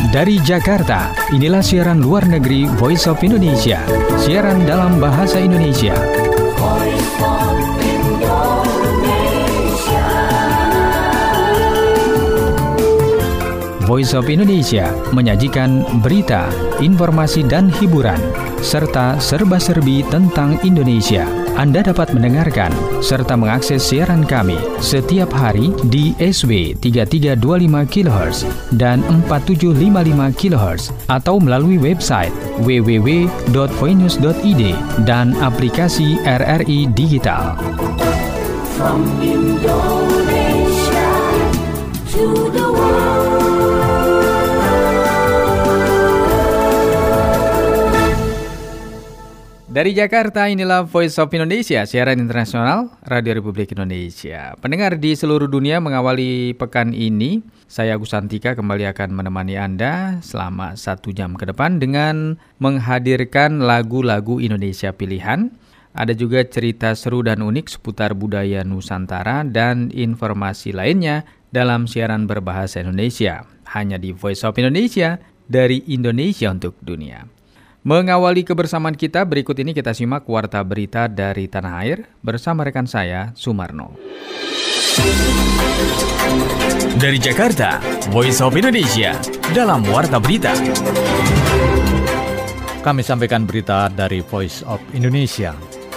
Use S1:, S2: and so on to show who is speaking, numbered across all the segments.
S1: Dari Jakarta, inilah siaran luar negeri Voice of Indonesia. Siaran dalam bahasa Indonesia.
S2: Voice of Indonesia.
S1: Voice of Indonesia menyajikan berita, informasi dan hiburan, serta serba-serbi tentang Indonesia. Anda dapat mendengarkan serta mengakses siaran kami setiap hari di SW 3325 kHz dan 4755 kHz atau melalui website www.voinews.id dan aplikasi RRI Digital.
S2: From Indonesia to the world.
S1: Dari Jakarta, inilah Voice of Indonesia, siaran internasional Radio Republik Indonesia. Pendengar di seluruh dunia mengawali pekan ini, saya Agus Santika kembali akan menemani Anda selama 1 jam ke depan dengan menghadirkan lagu-lagu Indonesia pilihan. Ada juga cerita seru dan unik seputar budaya Nusantara dan informasi lainnya dalam siaran berbahasa Indonesia. Hanya di Voice of Indonesia, dari Indonesia untuk dunia. Mengawali kebersamaan kita, berikut ini kita simak warta berita dari tanah air bersama rekan saya, Sumarno.
S3: Dari Jakarta, Voice of Indonesia, dalam warta berita.
S4: Kami sampaikan berita dari Voice of Indonesia.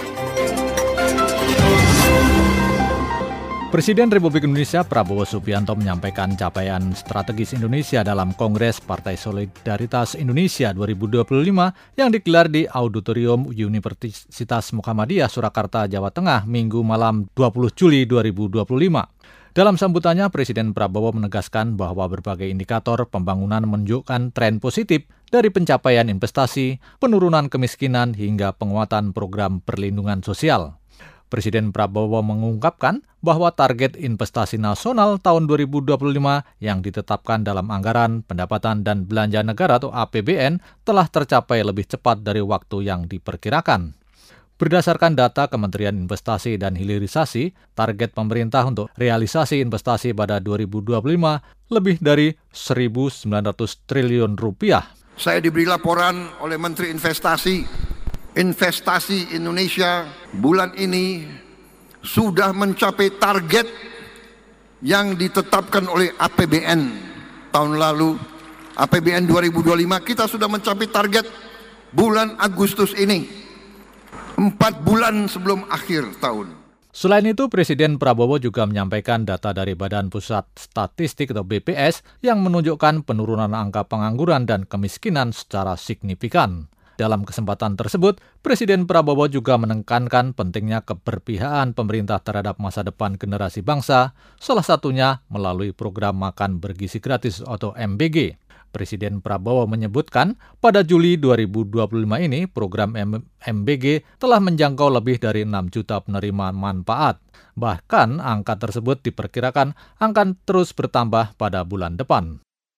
S4: Presiden Republik Indonesia Prabowo Subianto menyampaikan capaian strategis Indonesia dalam Kongres Partai Solidaritas Indonesia 2025 yang digelar di Auditorium Universitas Muhammadiyah Surakarta, Jawa Tengah, Minggu malam 20 Juli 2025. Dalam sambutannya, Presiden Prabowo menegaskan bahwa berbagai indikator pembangunan menunjukkan tren positif dari pencapaian investasi, penurunan kemiskinan, hingga penguatan program perlindungan sosial. Presiden Prabowo mengungkapkan bahwa target investasi nasional tahun 2025 yang ditetapkan dalam Anggaran Pendapatan dan Belanja Negara atau APBN telah tercapai lebih cepat dari waktu yang diperkirakan. Berdasarkan data Kementerian Investasi dan Hilirisasi, target pemerintah untuk realisasi investasi pada 2025 lebih dari 1.900 triliun rupiah.
S5: Saya diberi laporan oleh Menteri Investasi Indonesia bulan ini sudah mencapai target yang ditetapkan oleh APBN tahun lalu. APBN 2025 kita sudah mencapai target bulan Agustus ini, 4 bulan sebelum akhir tahun.
S4: Selain itu, Presiden Prabowo juga menyampaikan data dari Badan Pusat Statistik atau BPS yang menunjukkan penurunan angka pengangguran dan kemiskinan secara signifikan. Dalam kesempatan tersebut, Presiden Prabowo juga menekankan pentingnya keberpihakan pemerintah terhadap masa depan generasi bangsa, salah satunya melalui program makan bergizi gratis atau MBG. Presiden Prabowo menyebutkan pada Juli 2025 ini program MBG telah menjangkau lebih dari 6 juta penerima manfaat. Bahkan angka tersebut diperkirakan akan terus bertambah pada bulan depan.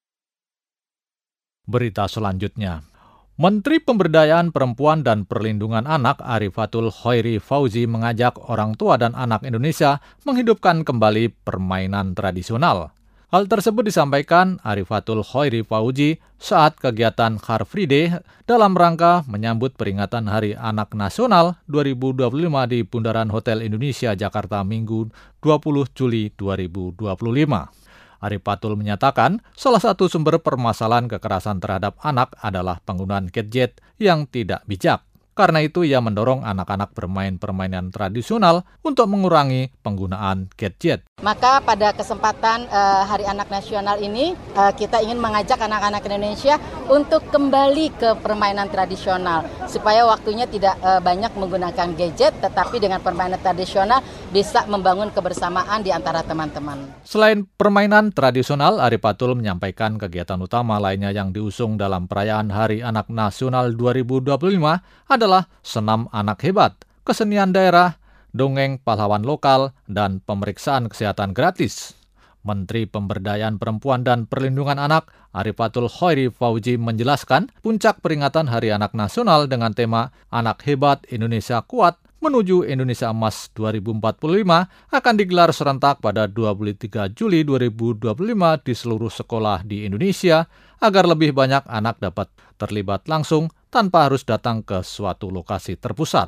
S4: Berita selanjutnya. Menteri Pemberdayaan Perempuan dan Perlindungan Anak Arifatul Khairi Fauzi mengajak orang tua dan anak Indonesia menghidupkan kembali permainan tradisional. Hal tersebut disampaikan Arifatul Khairi Fauzi saat kegiatan Car Free Day dalam rangka menyambut peringatan Hari Anak Nasional 2025 di Bundaran Hotel Indonesia, Jakarta, Minggu 20 Juli 2025. Arifatul menyatakan salah satu sumber permasalahan kekerasan terhadap anak adalah penggunaan gadget yang tidak bijak. Karena itu ia mendorong anak-anak bermain permainan tradisional untuk mengurangi penggunaan gadget.
S6: Maka pada kesempatan Hari Anak Nasional ini kita ingin mengajak anak-anak Indonesia untuk kembali ke permainan tradisional supaya waktunya tidak banyak menggunakan gadget, tetapi dengan permainan tradisional bisa membangun kebersamaan di antara teman-teman.
S4: Selain permainan tradisional, Arifatul menyampaikan kegiatan utama lainnya yang diusung dalam perayaan Hari Anak Nasional 2025 adalah senam anak hebat, kesenian daerah, dongeng pahlawan lokal, dan pemeriksaan kesehatan gratis. Menteri Pemberdayaan Perempuan dan Perlindungan Anak Arifatul Khairi Fauzi menjelaskan puncak peringatan Hari Anak Nasional dengan tema Anak Hebat Indonesia Kuat menuju Indonesia Emas 2045 akan digelar serentak pada 23 Juli 2025 di seluruh sekolah di Indonesia agar lebih banyak anak dapat terlibat langsung tanpa harus datang ke suatu lokasi terpusat.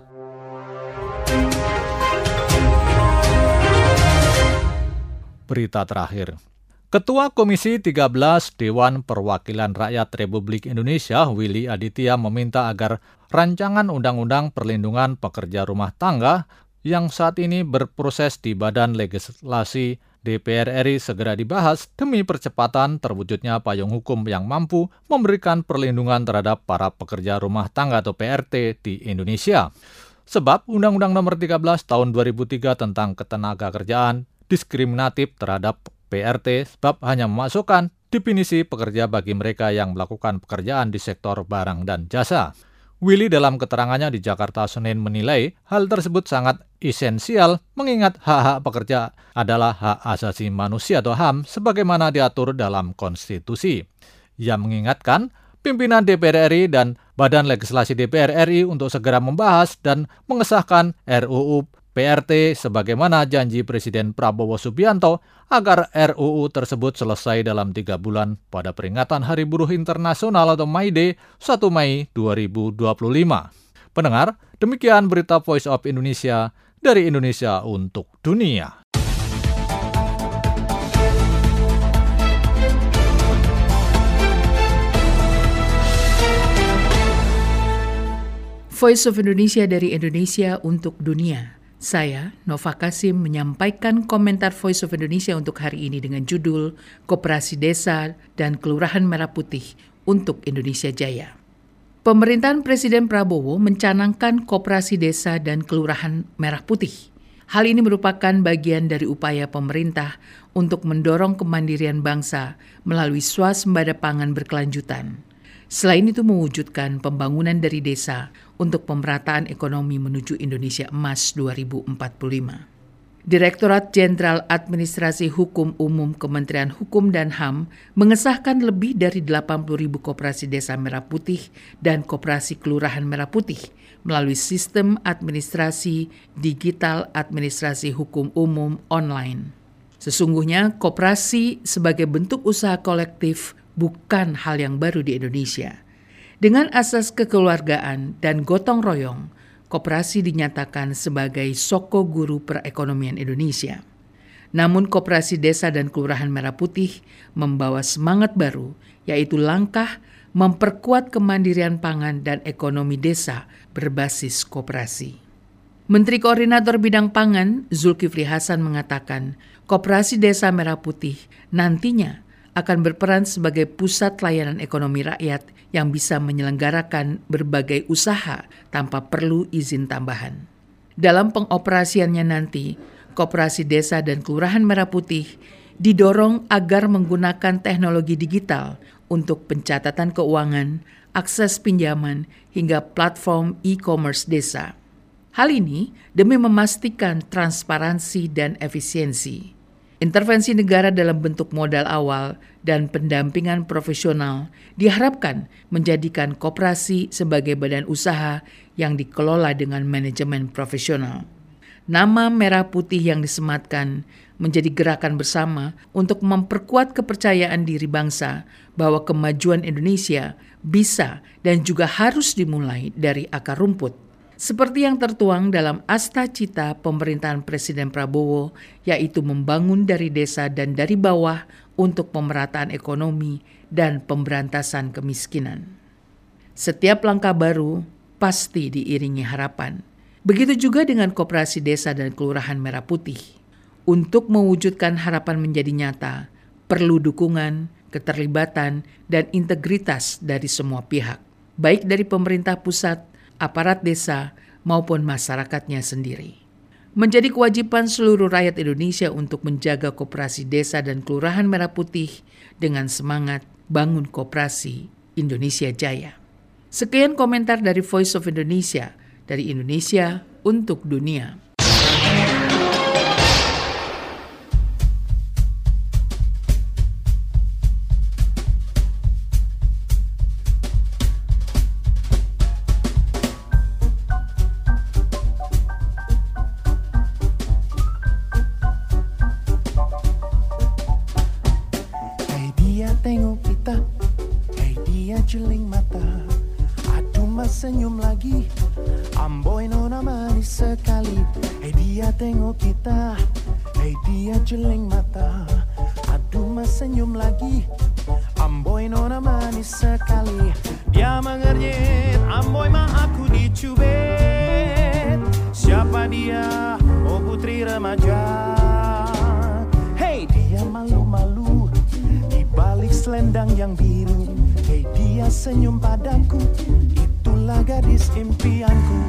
S4: Berita terakhir. Ketua Komisi 13 Dewan Perwakilan Rakyat Republik Indonesia, Willy Aditya, meminta agar rancangan Undang-Undang Perlindungan Pekerja Rumah Tangga yang saat ini berproses di Badan Legislasi DPR RI segera dibahas demi percepatan terwujudnya payung hukum yang mampu memberikan perlindungan terhadap para pekerja rumah tangga atau PRT di Indonesia. Sebab Undang-Undang Nomor 13 Tahun 2003 tentang Ketenagakerjaan diskriminatif terhadap PRT sebab hanya memasukkan definisi pekerja bagi mereka yang melakukan pekerjaan di sektor barang dan jasa. Willy dalam keterangannya di Jakarta Senin menilai hal tersebut sangat esensial mengingat hak-hak pekerja adalah hak asasi manusia atau HAM sebagaimana diatur dalam konstitusi. Ia mengingatkan pimpinan DPR RI dan Badan Legislasi DPR RI untuk segera membahas dan mengesahkan RUU PRT sebagaimana janji Presiden Prabowo Subianto agar RUU tersebut selesai dalam 3 bulan pada peringatan Hari Buruh Internasional atau May Day 1 Mei 2025. Pendengar, demikian berita Voice of Indonesia dari Indonesia untuk dunia.
S7: Voice of Indonesia dari Indonesia untuk dunia. Saya, Nova Kasim, menyampaikan komentar Voice of Indonesia untuk hari ini dengan judul Koperasi Desa dan Kelurahan Merah Putih untuk Indonesia Jaya. Pemerintahan Presiden Prabowo mencanangkan Koperasi Desa dan Kelurahan Merah Putih. Hal ini merupakan bagian dari upaya pemerintah untuk mendorong kemandirian bangsa melalui swasembada pangan berkelanjutan. Selain itu mewujudkan pembangunan dari desa untuk pemerataan ekonomi menuju Indonesia Emas 2045. Direktorat Jenderal Administrasi Hukum Umum Kementerian Hukum dan HAM mengesahkan lebih dari 80.000 koperasi desa merah putih dan koperasi kelurahan merah putih melalui sistem administrasi digital administrasi hukum umum online. Sesungguhnya koperasi sebagai bentuk usaha kolektif bukan hal yang baru di Indonesia. Dengan asas kekeluargaan dan gotong royong, koperasi dinyatakan sebagai soko guru perekonomian Indonesia. Namun koperasi desa dan kelurahan merah putih membawa semangat baru, yaitu langkah memperkuat kemandirian pangan dan ekonomi desa berbasis koperasi. Menteri Koordinator Bidang Pangan, Zulkifli Hasan mengatakan, koperasi desa merah putih nantinya akan berperan sebagai pusat layanan ekonomi rakyat yang bisa menyelenggarakan berbagai usaha tanpa perlu izin tambahan. Dalam pengoperasiannya nanti, koperasi desa dan kelurahan merah putih didorong agar menggunakan teknologi digital untuk pencatatan keuangan, akses pinjaman, hingga platform e-commerce desa. Hal ini demi memastikan transparansi dan efisiensi. Intervensi negara dalam bentuk modal awal dan pendampingan profesional diharapkan menjadikan koperasi sebagai badan usaha yang dikelola dengan manajemen profesional. Nama merah putih yang disematkan menjadi gerakan bersama untuk memperkuat kepercayaan diri bangsa bahwa kemajuan Indonesia bisa dan juga harus dimulai dari akar rumput. Seperti yang tertuang dalam Asta Cita pemerintahan Presiden Prabowo, yaitu membangun dari desa dan dari bawah untuk pemerataan ekonomi dan pemberantasan kemiskinan. Setiap langkah baru pasti diiringi harapan. Begitu juga dengan koperasi desa dan kelurahan merah putih. Untuk mewujudkan harapan menjadi nyata, perlu dukungan, keterlibatan, dan integritas dari semua pihak, baik dari pemerintah pusat, aparat desa, maupun masyarakatnya sendiri. Menjadi kewajiban seluruh rakyat Indonesia untuk menjaga koperasi desa dan kelurahan merah putih dengan semangat bangun koperasi Indonesia Jaya. Sekian komentar dari Voice of Indonesia, dari Indonesia untuk dunia.
S8: dia tengok kita, hey dia jeling mata. Aduh mas senyum lagi, amboi nona manis sekali. Dia mengernyit, amboi mah aku dicubit. Siapa dia? Oh putri remaja. Hey dia malu-malu di balik selendang yang biru. Hey dia senyum padaku, itulah gadis impianku.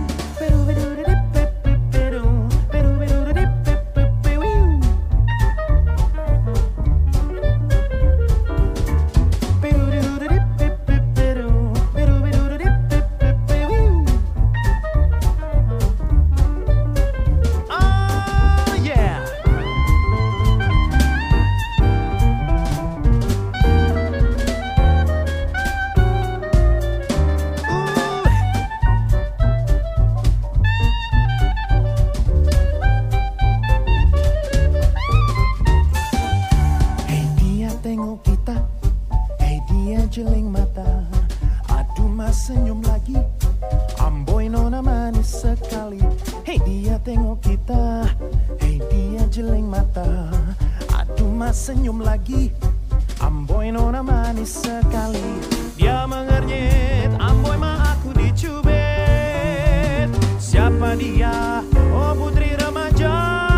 S8: Jeling mata, aduh mas senyum lagi, amboi nona manis sekali. Hey dia tengok kita, hey dia jeling mata, aduh mas senyum lagi, amboi nona manis sekali. Dia mengernyit, amboi mah aku dicubit. Siapa dia? Oh putri remaja.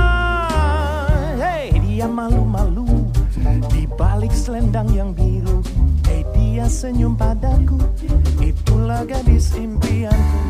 S8: Hey dia malu-malu di balik selendang yang biru. Dia senyum padaku, itulah gadis impianku.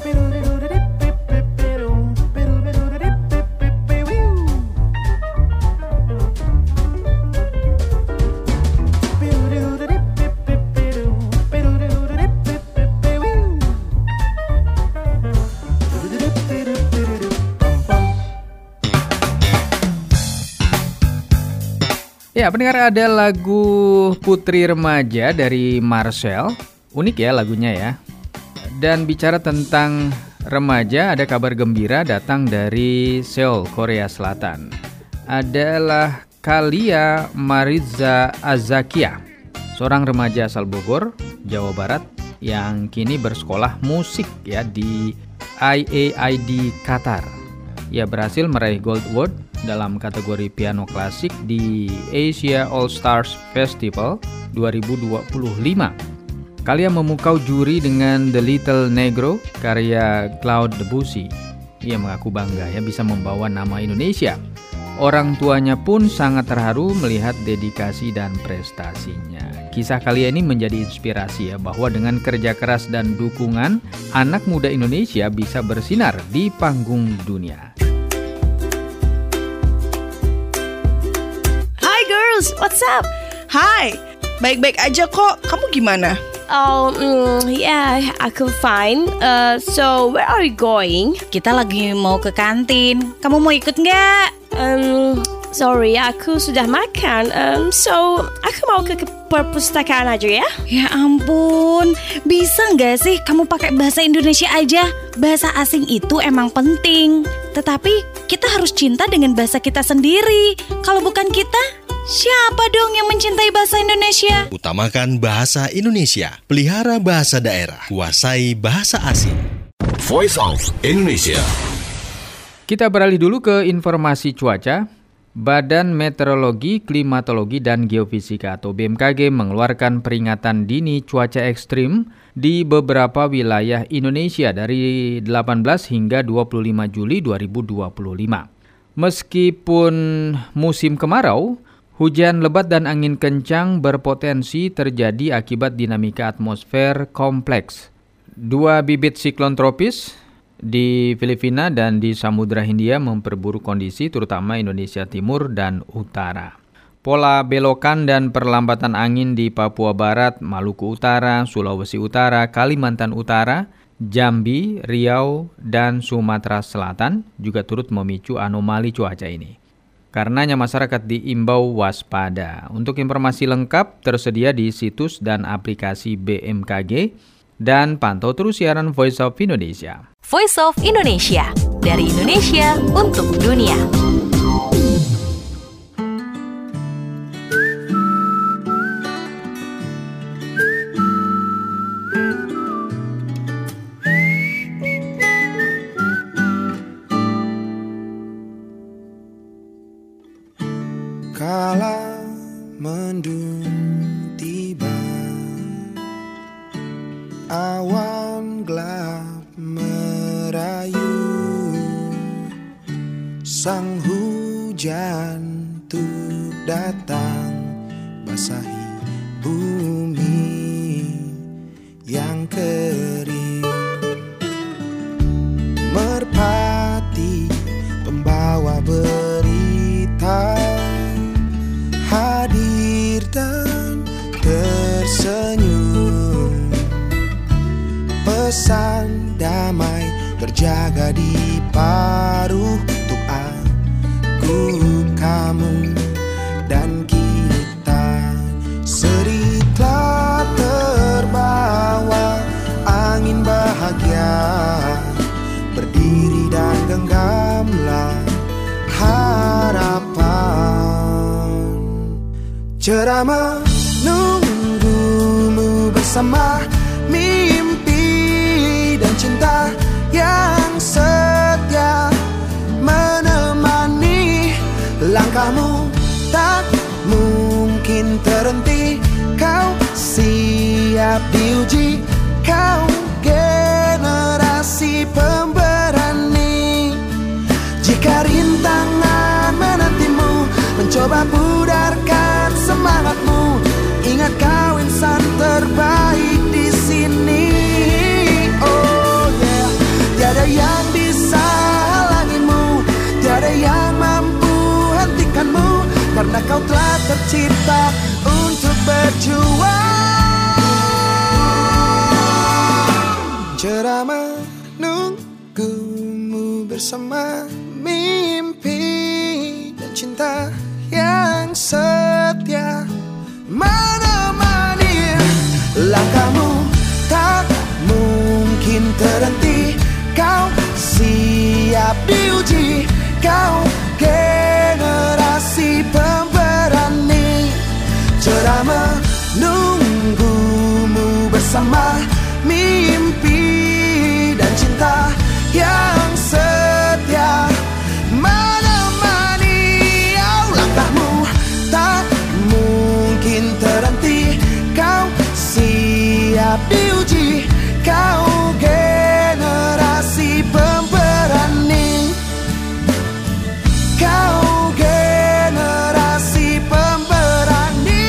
S1: Ya, pendengar, ada lagu Putri Remaja dari Marcel. Unik ya lagunya ya. Dan bicara tentang remaja, ada kabar gembira datang dari Seoul, Korea Selatan. Adalah Kalia Mariza Azakia, seorang remaja asal Bogor, Jawa Barat, yang kini bersekolah musik ya di IAID Qatar. Ia berhasil meraih Gold Award dalam kategori piano klasik di Asia All Stars Festival 2025. Kalia memukau juri dengan The Little Negro karya Claude Debussy. Ia mengaku bangga ya bisa membawa nama Indonesia. Orang tuanya pun sangat terharu melihat dedikasi dan prestasinya. Kisah Kalia ini menjadi inspirasi ya bahwa dengan kerja keras dan dukungan, anak muda Indonesia bisa bersinar di panggung dunia.
S9: What's up?
S10: Hai, baik-baik aja kok. Kamu gimana?
S9: Yeah, aku fine. So, where are you going?
S11: Kita lagi mau ke kantin. Kamu mau ikut nggak?
S9: Sorry, aku sudah makan. So, aku mau ke perpustakaan aja ya.
S11: Ya ampun, bisa nggak sih kamu pakai bahasa Indonesia aja? Bahasa asing itu emang penting. Tetapi kita harus cinta dengan bahasa kita sendiri. Kalau bukan kita, siapa dong yang mencintai bahasa Indonesia?
S12: Utamakan bahasa Indonesia. Pelihara bahasa daerah. Kuasai bahasa asing.
S3: Voice of Indonesia.
S1: Kita beralih dulu ke informasi cuaca. Badan Meteorologi, Klimatologi, dan Geofisika atau BMKG mengeluarkan peringatan dini cuaca ekstrim di beberapa wilayah Indonesia dari 18 hingga 25 Juli 2025. Meskipun musim kemarau, hujan lebat dan angin kencang berpotensi terjadi akibat dinamika atmosfer kompleks. 2 bibit siklon tropis di Filipina dan di Samudra Hindia memperburuk kondisi terutama Indonesia Timur dan Utara. Pola belokan dan perlambatan angin di Papua Barat, Maluku Utara, Sulawesi Utara, Kalimantan Utara, Jambi, Riau, dan Sumatera Selatan juga turut memicu anomali cuaca ini. Karenanya masyarakat diimbau waspada. Untuk informasi lengkap tersedia di situs dan aplikasi BMKG dan pantau terus siaran Voice of Indonesia.
S13: Voice of Indonesia, dari Indonesia untuk dunia.
S8: sang hujan tuh datang basahi bumi yang kering. Merpati pembawa berita hadir dan tersenyum. Pesan damai terjaga di paruh untuk aku, kamu, dan kita. Seritlah terbawa angin bahagia, berdiri dan genggamlah harapan. Cerah menunggumu bersama mimpi dan cinta yang setia menemani langkahmu, tak mungkin terhenti. Kau siap diuji, kau generasi pemberani. Jika rintangan menantimu, mencoba pudarkan semangatmu. Ingat kau insan terbaik di sini. Oh yeah, tiada yang bisa halangimu, tiada yang mampu hentikanmu, karena kau telah tercipta untuk berjuang. Cerah menunggumu bersama mimpi dan cinta yang setia menemani langkahmu, tak mungkin terhenti. Kau siap diuji, kau generasi pemberani. Cerah menunggumu bersama mimpi dan cinta yang setia menemani langkahmu, tak mungkin terhenti. Kau siap diuji, kau generasi pemberani. Kau generasi pemberani.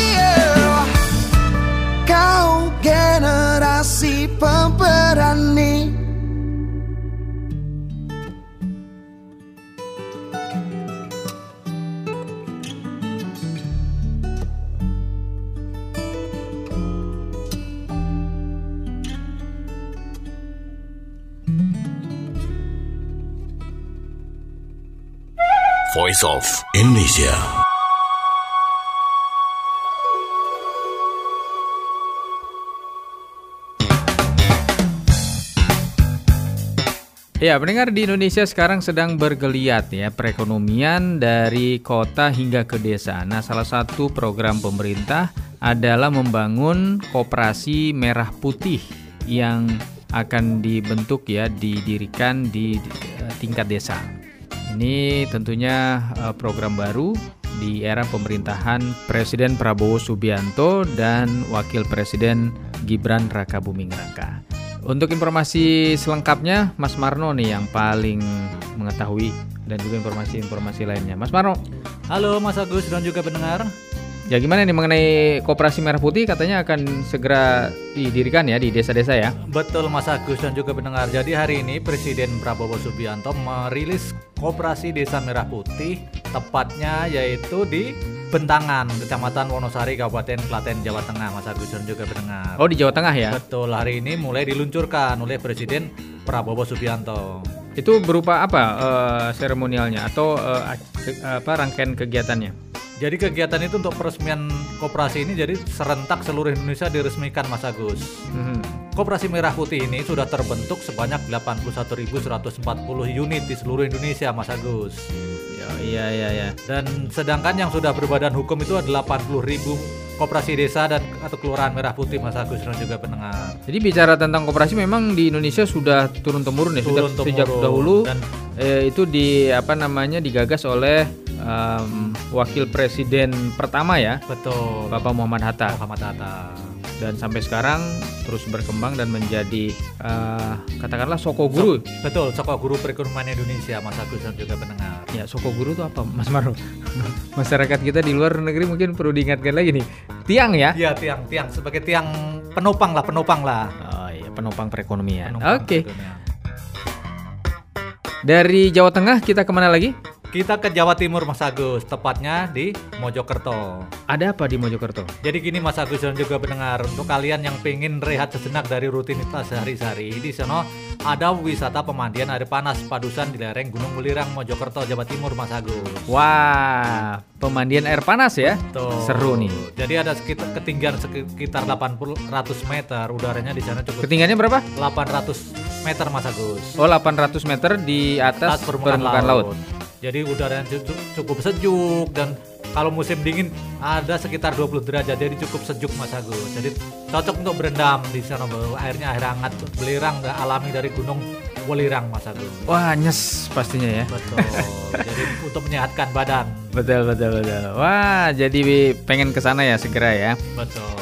S8: Kau generasi pemberani.
S12: Voice of Indonesia.
S1: Ya, pendengar, di Indonesia sekarang sedang bergeliat ya perekonomian dari kota hingga ke desa. Nah, salah satu program pemerintah adalah membangun koperasi merah putih yang akan dibentuk ya, didirikan di tingkat desa. Ini tentunya program baru di era pemerintahan Presiden Prabowo Subianto dan Wakil Presiden Gibran Rakabuming Raka. Untuk informasi selengkapnya, Mas Marno nih yang paling mengetahui dan juga informasi-informasi lainnya. Mas Marno.
S4: Halo Mas Agus dan juga pendengar.
S1: Ya, gimana nih mengenai koperasi merah putih, katanya akan segera didirikan ya di desa-desa ya?
S4: Betul Mas Agus dan juga pendengar. Jadi hari ini Presiden Prabowo Subianto merilis koperasi desa merah putih, tepatnya yaitu di Bentangan, Kecamatan Wonosari, Kabupaten Klaten, Jawa Tengah, Mas Agus dan juga pendengar.
S1: Oh, di Jawa Tengah ya?
S4: Betul, hari ini mulai diluncurkan oleh Presiden Prabowo Subianto.
S1: Itu berupa apa seremonialnya atau rangkaian kegiatannya?
S4: Jadi kegiatan itu untuk peresmian koperasi ini jadi serentak seluruh Indonesia diresmikan Mas Agus. Koperasi Merah Putih ini sudah terbentuk sebanyak 81.140 unit di seluruh Indonesia Mas Agus.
S1: Iya.
S4: Dan sedangkan yang sudah berbadan hukum itu ada 80.000 koperasi desa dan atau kelurahan Merah Putih Mas Agus dan juga pendengar.
S1: Jadi bicara tentang koperasi memang di Indonesia sudah turun-temurun ya, sejak dahulu dan itu digagas oleh Wakil Presiden pertama ya.
S4: Betul.
S1: Bapak Muhammad Hatta. dan sampai sekarang terus berkembang dan menjadi katakanlah Sokoguru.
S4: Betul, Sokoguru perekonomian Indonesia, Mas Agus dan juga pendengar.
S1: Ya, Sokoguru itu apa, Mas Maro? Masyarakat kita di luar negeri mungkin perlu diingatkan lagi nih. Tiang ya?
S4: Iya, tiang sebagai tiang penopang lah.
S1: Oh iya, penopang perekonomian. Oke. Dari Jawa Tengah kita kemana lagi?
S4: Kita ke Jawa Timur, Mas Agus, tepatnya di Mojokerto.
S1: Ada apa di Mojokerto?
S4: Jadi gini, Mas Agus dan juga pendengar, untuk kalian yang pengen rehat sejenak dari rutinitas sehari-hari, di sana ada wisata pemandian air panas padusan di lereng Gunung Welirang, Mojokerto, Jawa Timur, Mas Agus.
S1: Wah, pemandian air panas ya?
S4: Tuh.
S1: Seru nih.
S4: Jadi ada ketinggian sekitar 800 meter, udaranya di sana cukup.
S1: Ketinggiannya berapa?
S4: 800 meter, Mas Agus.
S1: Oh, 800 meter di atas permukaan laut.
S4: Jadi udaranya cukup sejuk, dan kalau musim dingin ada sekitar 20 derajat, jadi cukup sejuk, Mas Agus. Jadi cocok untuk berendam di sana, airnya air hangat belerang alami dari Gunung Welirang, Mas Agus.
S1: Wah, nyes pastinya ya.
S4: Betul. Jadi untuk menyehatkan badan.
S1: Betul. Wah, jadi pengen ke sana ya segera ya.
S4: Betul.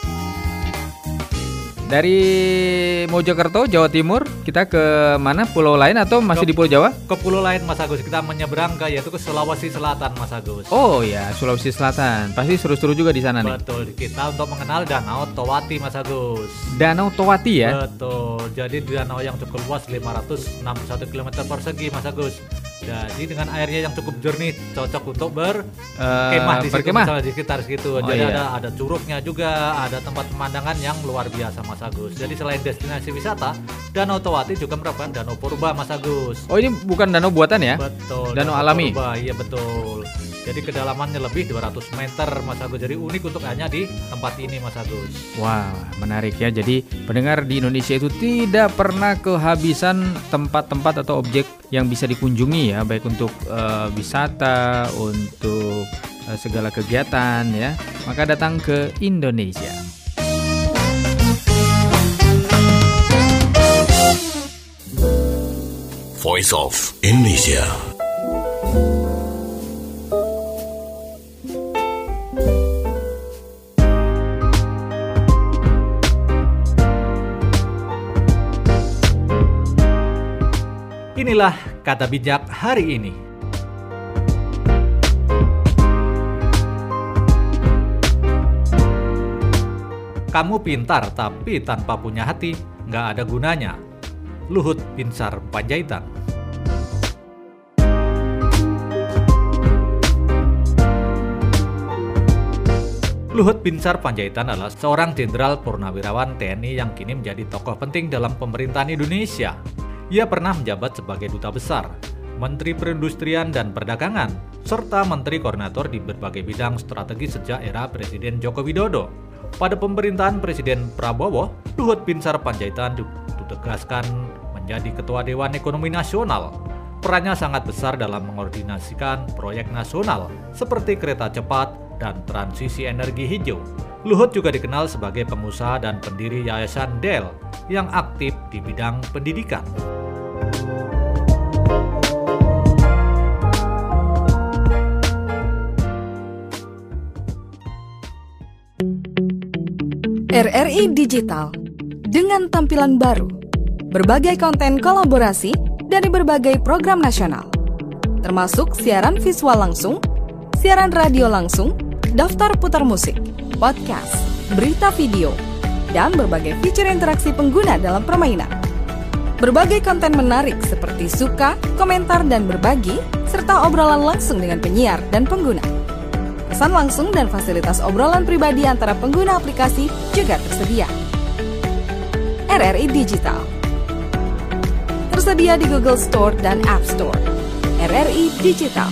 S1: Dari Mojokerto, Jawa Timur, kita ke mana? Pulau lain atau masih di Pulau Jawa?
S4: Ke pulau lain, Mas Agus. Kita menyeberang yaitu ke Sulawesi Selatan, Mas Agus.
S1: Oh ya, Sulawesi Selatan. Pasti seru-seru juga di sana nih.
S4: Betul. Kita untuk mengenal Danau Towati, Mas Agus.
S1: Danau Towati ya?
S4: Betul. Jadi danau yang cukup luas 561 km persegi, Mas Agus. Jadi dengan airnya yang cukup jernih, cocok untuk berkemah di situ, misalnya di sekitar situ.
S1: Oh,
S4: jadi
S1: iya.
S4: ada curugnya juga, ada tempat pemandangan yang luar biasa, Mas Agus. Jadi selain destinasi wisata, Danau Towati juga merupakan danau purba, Mas Agus.
S1: Oh, ini bukan danau buatan ya?
S4: Betul.
S1: Danau alami.
S4: Purba, iya betul. Jadi kedalamannya lebih 200 meter, Mas Agus. Jadi unik untuk hanya di tempat ini, Mas Agus.
S1: Wah, menarik ya. Jadi pendengar di Indonesia itu tidak pernah kehabisan tempat-tempat atau objek yang bisa dikunjungi ya, baik untuk wisata, untuk segala kegiatan ya. Maka datang ke Indonesia.
S12: Voice of Indonesia.
S4: Inilah kata bijak hari ini. Kamu pintar tapi tanpa punya hati, nggak ada gunanya. Luhut Binsar Panjaitan. Luhut Binsar Panjaitan adalah seorang jenderal purnawirawan TNI yang kini menjadi tokoh penting dalam pemerintahan Indonesia. Ia pernah menjabat sebagai duta besar, Menteri Perindustrian dan Perdagangan, serta Menteri Koordinator di berbagai bidang strategi sejak era Presiden Joko Widodo. Pada pemerintahan Presiden Prabowo, Luhut Binsar Panjaitan ditugaskan menjadi Ketua Dewan Ekonomi Nasional. Perannya sangat besar dalam mengordinasikan proyek nasional seperti kereta cepat dan transisi energi hijau. Luhut juga dikenal sebagai pengusaha dan pendiri Yayasan Del yang aktif di bidang pendidikan.
S14: RRI Digital dengan tampilan baru, berbagai konten kolaborasi dari berbagai program nasional, termasuk siaran visual langsung, siaran radio langsung, daftar putar musik, podcast, berita video, dan berbagai fitur interaksi pengguna dalam permainan. Berbagai konten menarik seperti suka, komentar, dan berbagi, serta obrolan langsung dengan penyiar dan pengguna. Pesan langsung dan fasilitas obrolan pribadi antara pengguna aplikasi juga tersedia. RRI Digital tersedia di Google Store dan App Store. RRI Digital.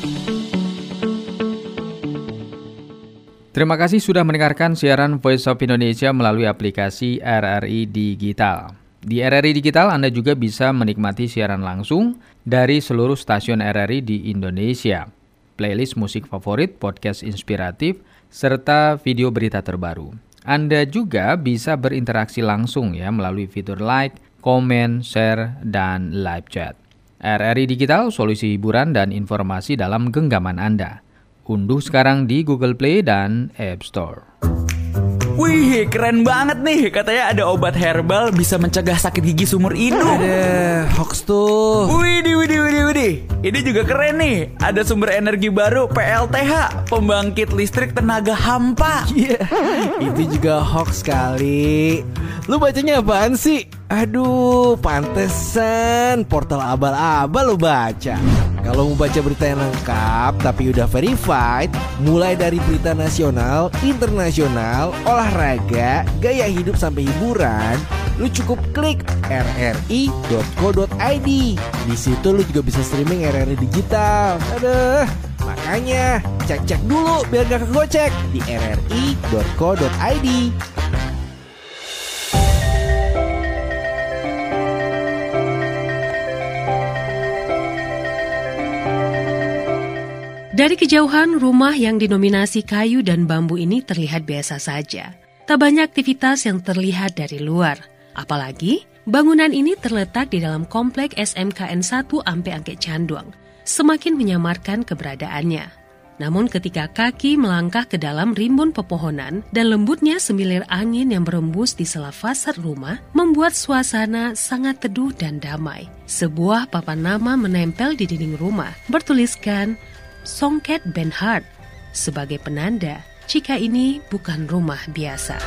S1: Terima kasih sudah mendengarkan siaran Voice of Indonesia melalui aplikasi RRI Digital. Di RRI Digital Anda juga bisa menikmati siaran langsung dari seluruh stasiun RRI di Indonesia, playlist musik favorit, podcast inspiratif, serta video berita terbaru. Anda juga bisa berinteraksi langsung ya melalui fitur like, komen, share, dan live chat. RRI Digital, solusi hiburan dan informasi dalam genggaman Anda. Unduh sekarang di Google Play dan App Store.
S15: Wih, keren banget nih. Katanya ada obat herbal bisa mencegah sakit gigi seumur hidup.
S16: Ada hoax tuh.
S15: Widih. Ini juga keren nih. Ada sumber energi baru PLTH, pembangkit listrik tenaga hampa.
S16: Iya, itu juga hoax kali. Lu bacanya apaan sih? Aduh, pantesan portal abal-abal lu baca. Kalau mau baca berita yang lengkap tapi udah verified, mulai dari berita nasional, internasional, olahraga, gaya hidup sampai hiburan, lu cukup klik rri.co.id. Di situ lu juga bisa streaming RRI digital. Aduh, makanya cek dulu biar gak kegocek di rri.co.id.
S17: Dari kejauhan, rumah yang dinominasi kayu dan bambu ini terlihat biasa saja. Tak banyak aktivitas yang terlihat dari luar. Apalagi, bangunan ini terletak di dalam komplek SMKN 1 Ampe Angke Canduang, semakin menyamarkan keberadaannya. Namun ketika kaki melangkah ke dalam rimbun pepohonan dan lembutnya semilir angin yang berembus di sela fasad rumah, membuat suasana sangat teduh dan damai. Sebuah papan nama menempel di dinding rumah, bertuliskan Songket Benhart sebagai penanda jika ini bukan rumah biasa.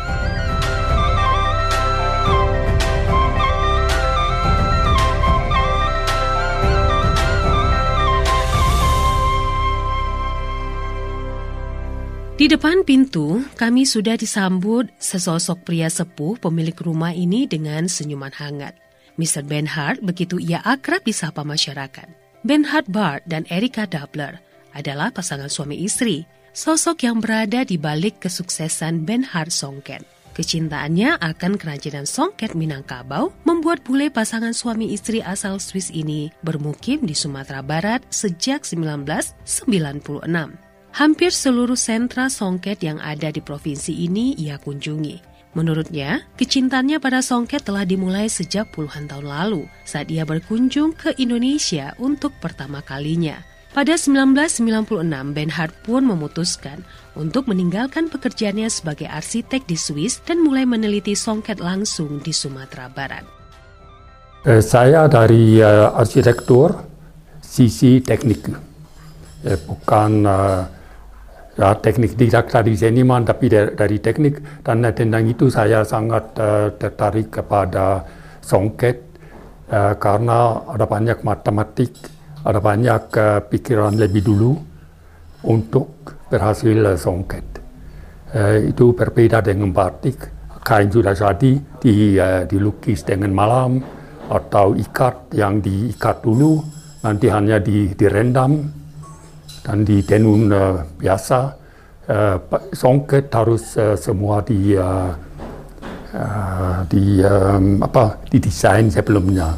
S17: Di depan pintu, kami sudah disambut sesosok pria sepuh pemilik rumah ini dengan senyuman hangat. Mr. Benhart begitu ia akrab disapa masyarakat. Benhart Bart dan Erika Dabler adalah pasangan suami istri, sosok yang berada di balik kesuksesan Benhart Songket. Kecintaannya akan kerajinan songket Minangkabau membuat bule pasangan suami istri asal Swiss ini bermukim di Sumatera Barat sejak 1996. Hampir seluruh sentra songket yang ada di provinsi ini ia kunjungi. Menurutnya, kecintaannya pada songket telah dimulai sejak puluhan tahun lalu saat ia berkunjung ke Indonesia untuk pertama kalinya. Pada 1996, Benhart pun memutuskan untuk meninggalkan pekerjaannya sebagai arsitek di Swiss dan mulai meneliti songket langsung di Sumatera Barat.
S18: Saya dari arsitektur, sisi teknik, bukan teknik tidak dari seniman, tapi dari teknik. Dan tentang itu saya sangat tertarik kepada songket karena ada banyak matematik, ada banyak pikiran lebih dulu untuk berhasil songket. Itu berbeda dengan batik. Kain sudah jadi, dilukis dengan malam, atau ikat yang diikat dulu, nanti hanya direndam dan di tenun biasa. Songket harus semua didesain sebelumnya.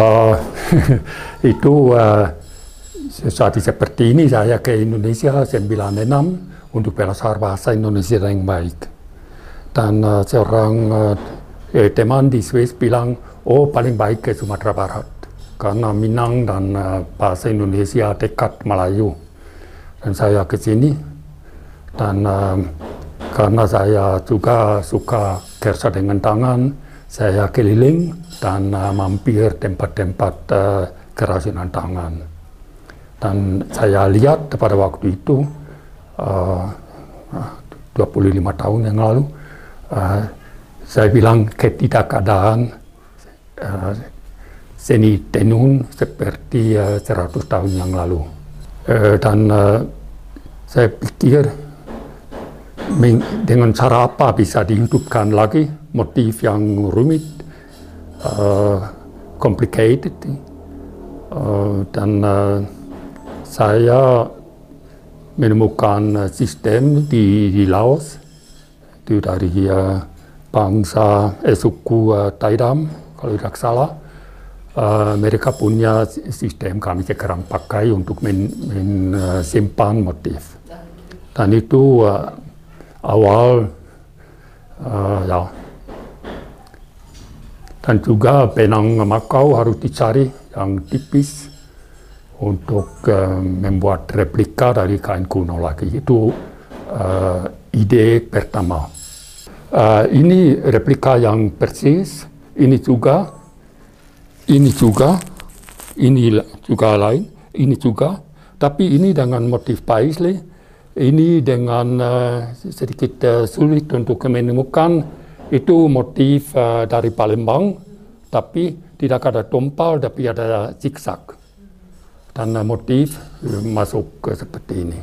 S18: Itu sesuatu seperti ini saya ke Indonesia 96 untuk belajar bahasa Indonesia yang baik. Dan seorang teman di Swiss bilang, paling baik ke Sumatera Barat karena Minang dan bahasa Indonesia dekat Melayu. Dan saya ke sini dan karena saya juga suka kerja dengan tangan, saya keliling dan mampir tempat-tempat kerajinan tangan. Dan saya lihat pada waktu itu 25 tahun yang lalu, saya bilang ketidakadaan seni tenun seperti 100 tahun yang lalu. Dan saya pikir dengan cara apa bisa dihidupkan lagi motif yang rumit, complicated. Dan saya menemukan sistem di Laos, itu dari bangsa suku Taidam, kalau tidak salah. Mereka punya sistem kami sekarang pakai untuk menyimpan motif. Dan itu awal ya. Dan juga benang Makau harus dicari yang tipis untuk membuat replika dari kain kuno lagi. Itu ide pertama. Ini replika yang persis, ini juga lain, ini juga, tapi ini dengan motif paisley, ini dengan sedikit sulit untuk menemukan itu motif dari Palembang, tapi tidak ada tompal, tapi ada zigzag. Dan motif masuk seperti ini.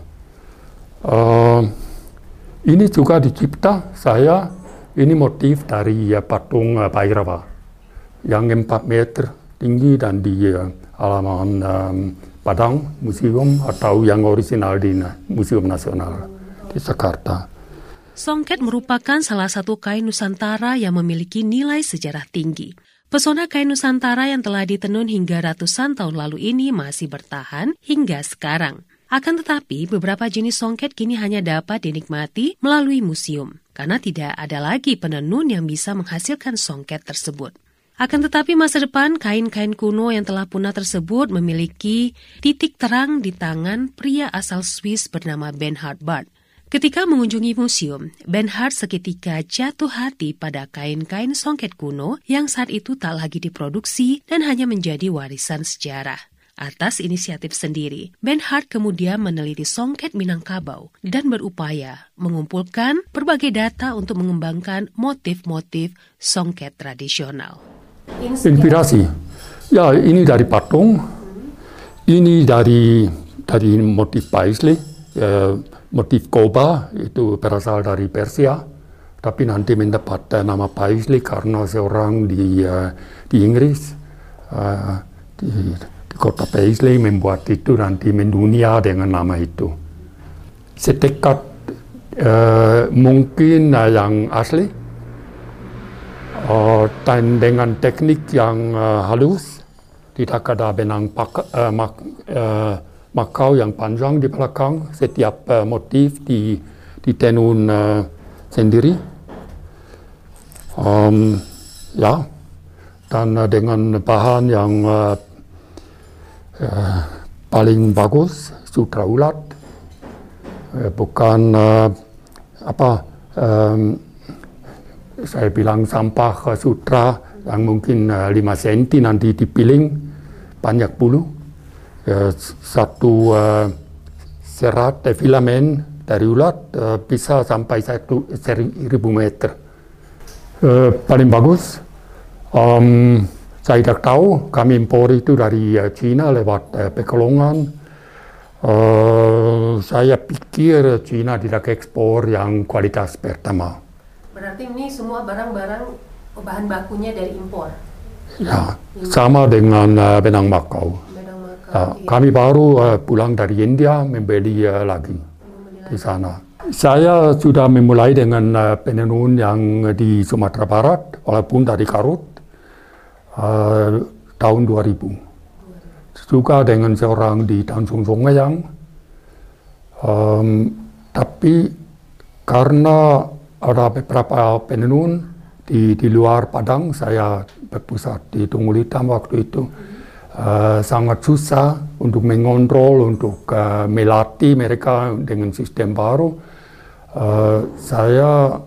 S18: Ini juga dicipta saya, ini motif dari patung Bhairava yang 4 meter tinggi dan di halaman Padang Museum atau yang original di Museum Nasional di Jakarta.
S17: Songket merupakan salah satu kain Nusantara yang memiliki nilai sejarah tinggi. Pesona kain Nusantara yang telah ditenun hingga ratusan tahun lalu ini masih bertahan hingga sekarang. Akan tetapi, beberapa jenis songket kini hanya dapat dinikmati melalui museum, karena tidak ada lagi penenun yang bisa menghasilkan songket tersebut. Akan tetapi masa depan kain-kain kuno yang telah punah tersebut memiliki titik terang di tangan pria asal Swiss bernama Bernhard Barth. Ketika mengunjungi museum, Bernhard seketika jatuh hati pada kain-kain songket kuno yang saat itu tak lagi diproduksi dan hanya menjadi warisan sejarah. Atas inisiatif sendiri, Bernhard kemudian meneliti songket Minangkabau dan berupaya mengumpulkan berbagai data untuk mengembangkan motif-motif songket tradisional.
S18: Inspirasi, ya ini dari patung, ini dari motif paisley, motif koba itu berasal dari Persia, tapi nanti mendapat nama paisley karena seorang di Inggris, di kota Paisley membuat itu nanti mendunia dengan nama itu. Setekat mungkin yang asli, dan dengan teknik yang halus, tidak ada benang makau yang panjang di belakang, setiap motif ditenun sendiri. Dan dengan bahan yang paling bagus, sutra ulat, bukan saya bilang sampah sutra yang mungkin 5 cm nanti dipiling banyak bulu, satu serat filamen dari ulat bisa sampai 1.000 meter. Paling bagus. Saya tidak tahu, kami impor itu dari Cina lewat Pekalongan. Saya pikir Cina tidak ekspor yang kualitas pertama.
S17: Berarti ini semua barang-barang bahan bakunya dari impor?
S18: Ya, sama dengan benang makau. Kami baru pulang dari India membeli lagi di sana. Saya sudah memulai dengan penenun yang di Sumatera Barat, walaupun dari Garut. Tahun 2000 juga dengan seorang di Tanjung Songayang, tapi karena ada beberapa penenun di luar Padang, saya berpusat di Tunggul Hitam waktu itu, sangat susah untuk mengontrol, untuk melatih mereka dengan sistem baru. Saya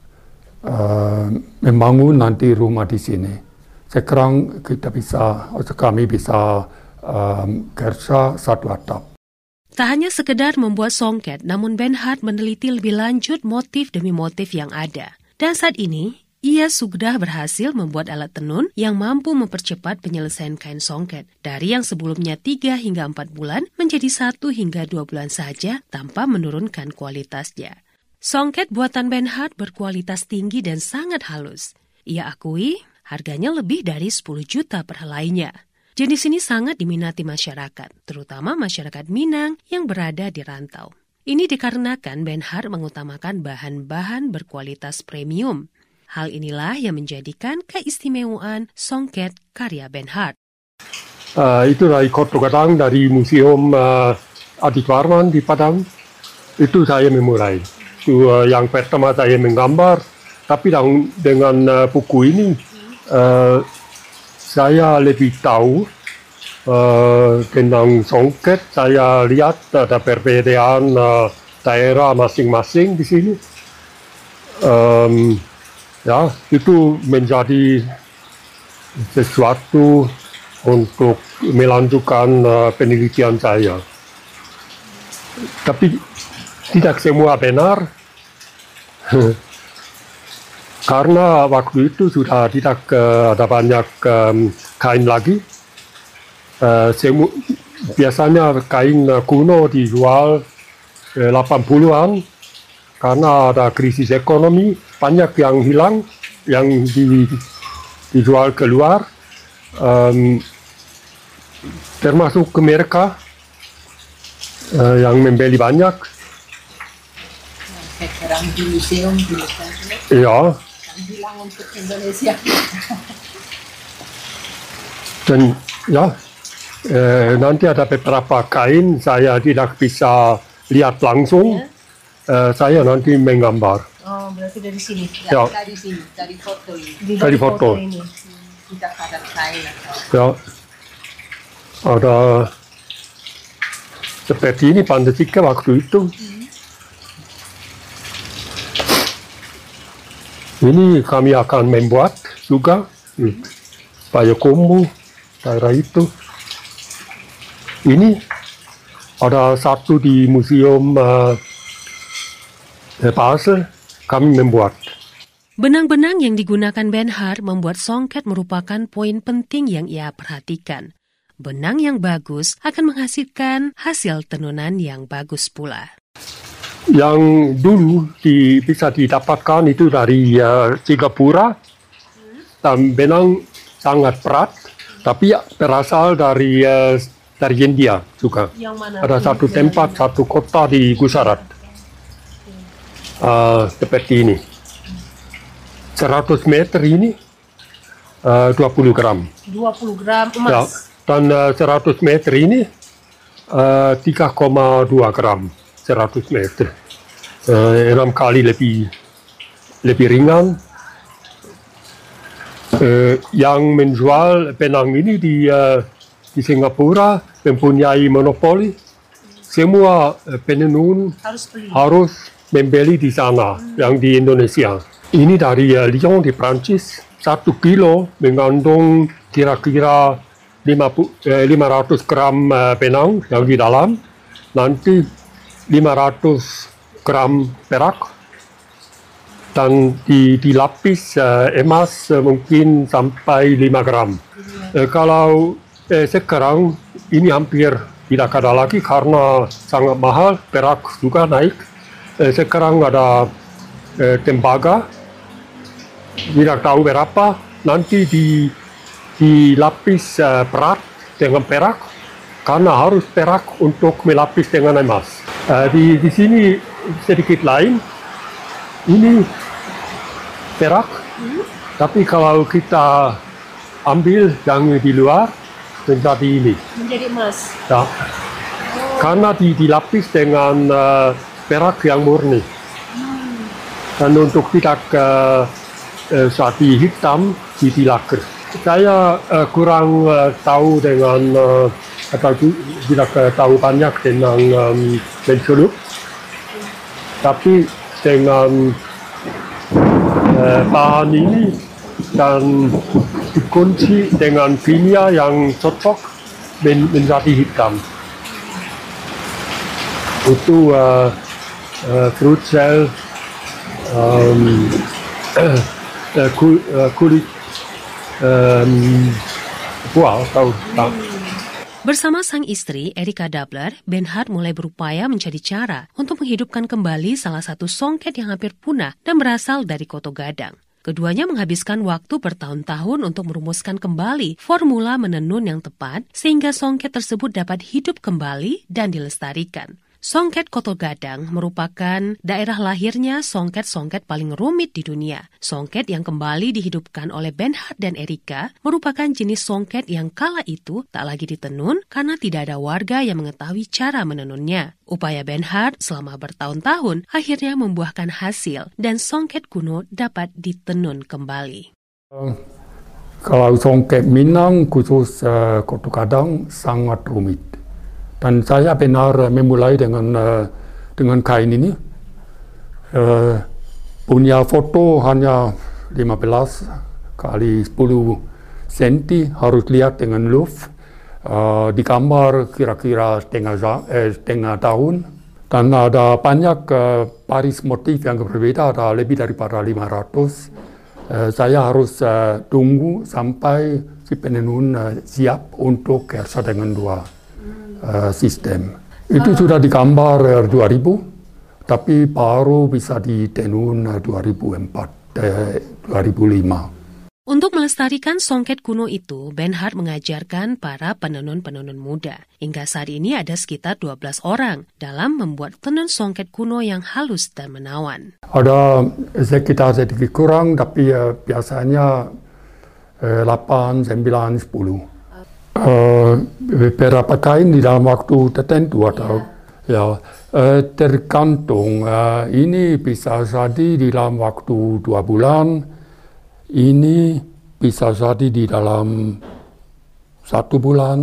S18: membangun nanti rumah di sini. Sekarang kami bisa kerja satu atap.
S17: Tak hanya sekedar membuat songket, namun Bernhard meneliti lebih lanjut motif demi motif yang ada. Dan saat ini, ia sudah berhasil membuat alat tenun yang mampu mempercepat penyelesaian kain songket. Dari yang sebelumnya 3 hingga 4 bulan, menjadi 1 hingga 2 bulan saja tanpa menurunkan kualitasnya. Songket buatan Bernhard berkualitas tinggi dan sangat halus. Ia akui, harganya lebih dari 10 juta per helainya. Jenis ini sangat diminati masyarakat, terutama masyarakat Minang yang berada di rantau. Ini dikarenakan Bernhard mengutamakan bahan-bahan berkualitas premium. Hal inilah yang menjadikan keistimewaan songket karya Bernhard.
S18: Itu dari Koto Gadang, dari Museum Adik Warman di Padang. Itu saya memulai. Itu yang pertama saya menggambar, tapi dengan buku ini, saya lebih tahu tentang songket. Saya lihat ada perbedaan daerah masing-masing di sini. Ya, itu menjadi sesuatu untuk melanjutkan penelitian saya. Tapi tidak semua benar, karena waktu itu sudah tidak ada banyak kain lagi. Biasanya kain kuno dijual 80-an, karena ada krisis ekonomi, banyak yang hilang, yang dijual keluar, termasuk ke mereka yang membeli banyak.
S7: Sekarang di museum
S18: Ya.
S7: bilang untuk Indonesia.
S18: Dan ya, nanti ada beberapa kain saya tidak bisa lihat langsung. Saya nanti menggambar.
S7: Oh, berarti dari sini.
S18: Ya.
S7: Dari sini, dari foto ini.
S18: Dari foto.
S7: ini. Tidak ada kain atau.
S18: Ya, ada seperti ini Pandasika waktu itu. Ini kami akan membuat juga Payakumbuh daerah itu. Ini ada satu di Museum Basel kami membuat.
S17: Benang-benang yang digunakan Benhart membuat songket merupakan poin penting yang ia perhatikan. Benang yang bagus akan menghasilkan hasil tenunan yang bagus pula.
S18: Yang dulu bisa didapatkan itu dari Singapura, dan benang sangat berat, tapi berasal dari India juga.
S7: Yang mana?
S18: Ada satu tempat, satu kota di Gujarat, seperti ini. 100 meter ini 20 gram.
S7: 20 gram
S18: Ya,
S7: emas.
S18: dan 100 meter ini 3,2 gram. 100 meter, 6 kali lebih ringan. Yang menjual benang ini di Singapura mempunyai monopoli. Semua penenun harus membeli di sana, yang di Indonesia. Ini dari Lyon di Prancis. 1 kilo mengandung kira-kira 500 gram benang yang di dalam. Nanti 500 gram perak, dan dilapis emas mungkin sampai 5 gram. Kalau sekarang ini hampir tidak ada lagi karena sangat mahal, perak juga naik. Sekarang ada tembaga, tidak tahu berapa, nanti dilapis berat dengan perak, karena harus perak untuk melapis dengan emas. Di sini sedikit lain, ini perak, tapi kalau kita ambil yang di luar, menjadi ini.
S7: Menjadi emas.
S18: Ya. Karena dilapis dengan perak yang murni. Dan untuk tidak jadi hitam, dilaker. Saya kurang tahu dengan atau tidak tahu banyak tentang mencelup, tapi dengan bahan ini dan dikunci dengan kimia yang cocok menjadi hitam. Itu fruit gel, kulit buah atau
S17: Bersama sang istri, Erika Dabler, Benhart mulai berupaya mencari cara untuk menghidupkan kembali salah satu songket yang hampir punah dan berasal dari koto gadang. Keduanya menghabiskan waktu bertahun-tahun untuk merumuskan kembali formula menenun yang tepat sehingga songket tersebut dapat hidup kembali dan dilestarikan. Songket koto gadang merupakan daerah lahirnya songket-songket paling rumit di dunia. Songket yang kembali dihidupkan oleh Benhart dan Erika merupakan jenis songket yang kala itu tak lagi ditenun karena tidak ada warga yang mengetahui cara menenunnya. Upaya Benhart selama bertahun-tahun akhirnya membuahkan hasil dan songket kuno dapat ditenun kembali.
S18: Kalau songket Minang khusus koto gadang sangat rumit. Dan saya benar memulai dengan kain ini. Punya foto hanya 15 kali 10 senti, harus lihat dengan luff. Digambar kira-kira setengah tahun. Dan ada banyak baris motif yang berbeda, ada lebih daripada 500. Saya harus tunggu sampai si penenun siap untuk kerja dengan dua sistem. Itu sudah digambar 2000, tapi baru bisa ditenun 2005.
S17: Untuk melestarikan songket kuno itu, Benhart mengajarkan para penenun-penenun muda. Hingga saat ini ada sekitar 12 orang dalam membuat tenun songket kuno yang halus dan menawan.
S18: Ada sekitar sedikit kurang, tapi biasanya 8, 9, 10. Berapa kain di dalam waktu tertentu atau tergantung. Ini bisa jadi di dalam waktu 2 bulan. Ini bisa jadi di dalam 1 bulan.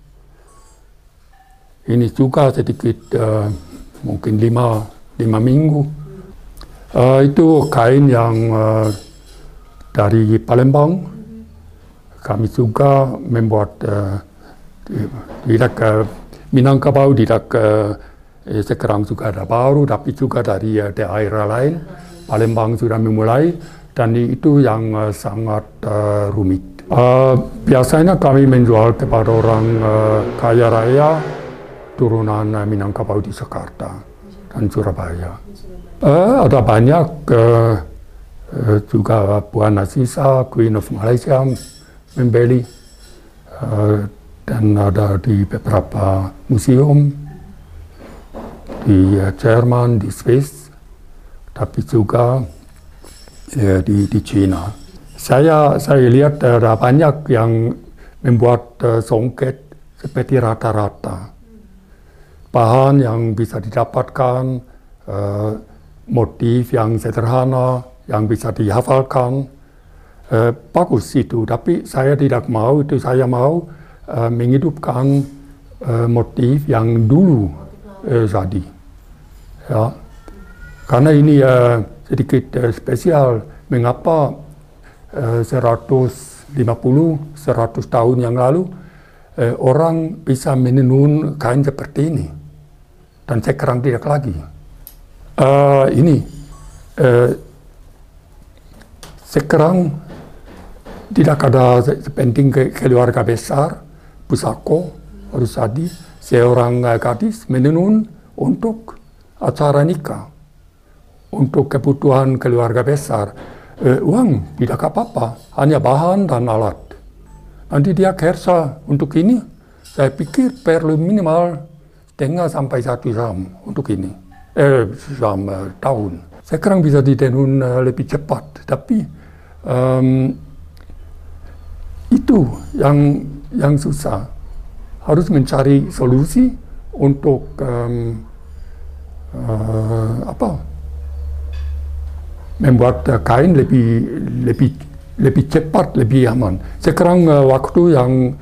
S18: Ini juga sedikit mungkin 5 minggu. Itu kain yang dari Palembang. Kami juga membuat tidak Minangkabau tidak sekarang juga ada baru, tapi juga dari daerah lain. Palembang sudah memulai. Dan itu yang sangat rumit. Biasanya kami menjual kepada orang kaya raya turunan Minangkabau di Jakarta dan Surabaya. Ada banyak juga Puan Aziza, Queen of Malaysia membeli, dan ada di beberapa museum di Jerman, di Swiss, tapi juga di China. Saya lihat ada banyak yang membuat songket seperti rata-rata. Bahan yang bisa didapatkan, motif yang sederhana, yang bisa dihafalkan, bagus itu. Tapi saya tidak mau itu, saya mau menghidupkan motif yang dulu jadi. Ya. Karena ini sedikit spesial. Mengapa 150, 100 tahun yang lalu orang bisa menenun kain seperti ini dan sekarang tidak lagi. Sekarang tidak ada sepenting keluarga besar, pusako harus jadi seorang gadis menenun untuk acara nikah. Untuk kebutuhan keluarga besar, uang tidak apa-apa, hanya bahan dan alat. Nanti dia kerja untuk ini, saya pikir perlu minimal setengah sampai 1 jam untuk ini, tahun. Sekarang bisa ditenun lebih cepat, tapi itu yang susah. Harus mencari solusi untuk membuat kain lebih cepat, lebih aman. Sekarang waktu yang